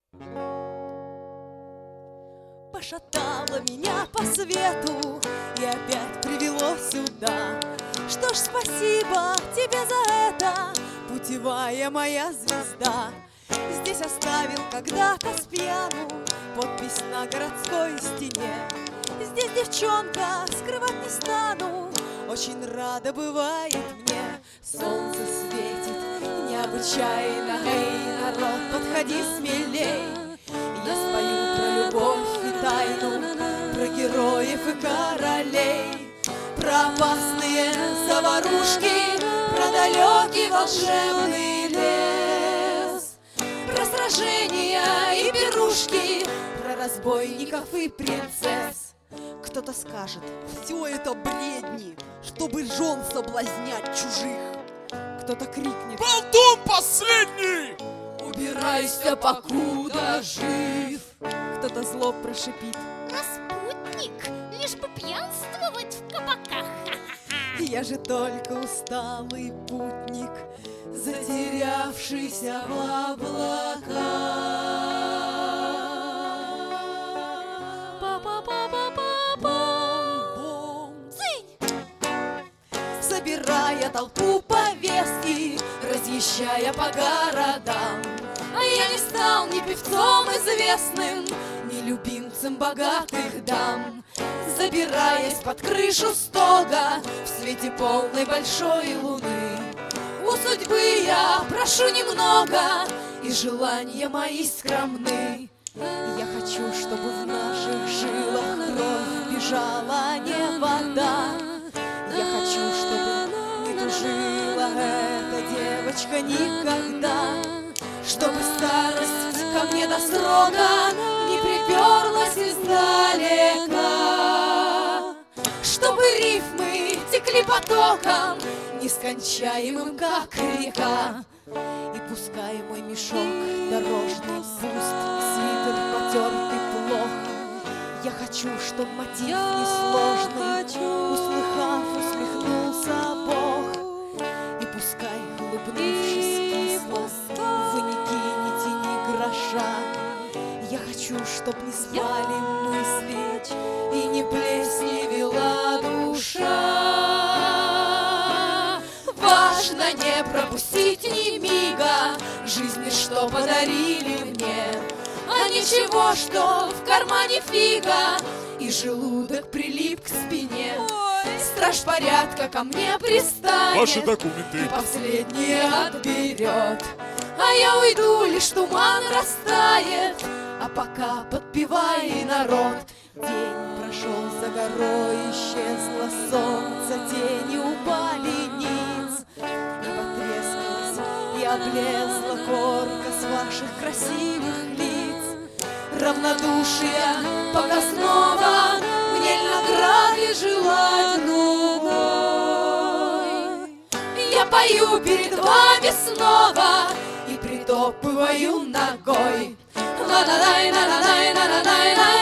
Пошатало меня по свету и опять привело сюда. Что ж, спасибо тебе за это, путевая моя звезда. Здесь оставил когда-то с пьяну подпись на городской стене. Здесь, девчонка, скрывать не стану, очень рада бывает мне. Солнце светит необычайно, эй, народ, подходи смелей. Я спою про любовь и тайну, про героев и королей, про опасные заварушки, про далекий волшебный лес, про сражения и пирушки, про разбойников и принцесс. Кто-то скажет: все это бредни, чтобы жен соблазнять чужих. кто-то крикнет: болтун последний! убирайся, покуда жив. Кто-то зло прошипит: Распутник, лишь бы пьянствовать в кабаках. я же только усталый путник, затерявшийся в облаках. Собирая толпу повестки, разъезжая по городам, а я не стал ни певцом известным, ни любимцем богатых дам. Забираясь под крышу стога в свете полной большой луны, у судьбы я прошу немного, и желания мои скромны. Я хочу, чтобы в наших жилах кровь бежала, а не вода. Я хочу, чтобы не тужила эта девочка никогда, чтобы старость ко мне до срока не приперлась издалека, чтобы рифмы текли потоком нескончаемым, как река. И пускай мой мешок дорожный пуст, свитер потертый плох, я хочу, чтоб мотив несложный, услыхав, усмехнулся Бог. И пускай, улыбнувшись кисло, вы не кинете ни гроша. Я хочу, чтоб не спали мысли и не плесневела душа. Важно не пропустить ни мига жизни, что подарили мне, а ничего, что в кармане фига и желудок прилип к спине. Страж порядка ко мне пристанет, Ваши документы. и последнее отберет, а я уйду, лишь туман растает. А пока подпевай, народ. День прошел за горой, исчезло солнце, тени упали ниц, и потрескалась и облезла корка с ваших красивых лиц. Равнодушие, пока снова мне награды желать другой. Я пою перед вами снова и притопываю ногой. Ла-ла-лай, ла-ла-лай, ла-ла-лай, ла-ла-лай.